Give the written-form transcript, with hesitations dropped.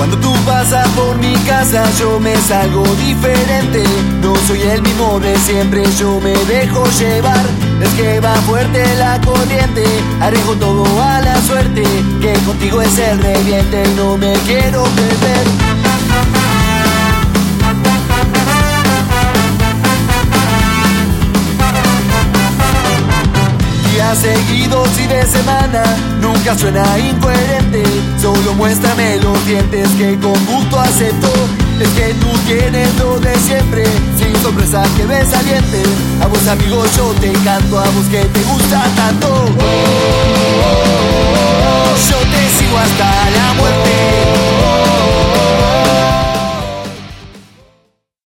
Cuando tú pasas por mi casa yo me salgo diferente. No soy el mismo de siempre, yo me dejo llevar. Es que va fuerte la corriente, arriesgo todo a la suerte. Que contigo es el reviente y no me quiero perder. Días seguidos y de semana, nunca suena incoherente. Solo muéstrame los dientes que con gusto acepto. Es que tú tienes lo de siempre, sin sorpresa que ves saliente. A vos amigo yo te canto, a vos que te gusta tanto. Yo te sigo hasta la muerte.